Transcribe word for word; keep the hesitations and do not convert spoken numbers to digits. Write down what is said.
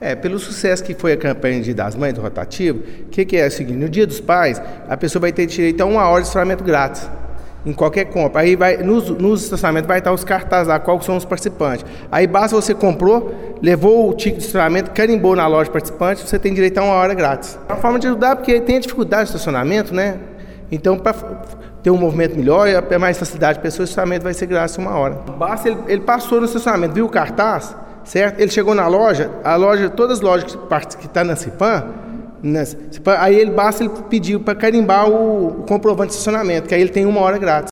É, pelo sucesso que foi a campanha de das mães do rotativo, o que, que é o seguinte, no Dia dos Pais, a pessoa vai ter direito a uma hora de estacionamento grátis, em qualquer compra. Aí vai, nos, nos estacionamentos vai estar os cartazes lá, quais são os participantes. Aí basta você comprou, levou o ticket de estacionamento, carimbou na loja participante, você tem direito a uma hora grátis. É uma forma de ajudar, porque tem a dificuldade de estacionamento, né? Então, para ter um movimento melhor e ter mais facilidade de pessoas, o estacionamento vai ser grátis uma hora. Basta ele, ele passou no estacionamento, viu o cartaz, certo? Ele chegou na loja, a loja, todas as lojas que estão na Cipan, na Cipan, aí ele basta ele pedir para carimbar o, o comprovante de estacionamento, que aí ele tem uma hora grátis.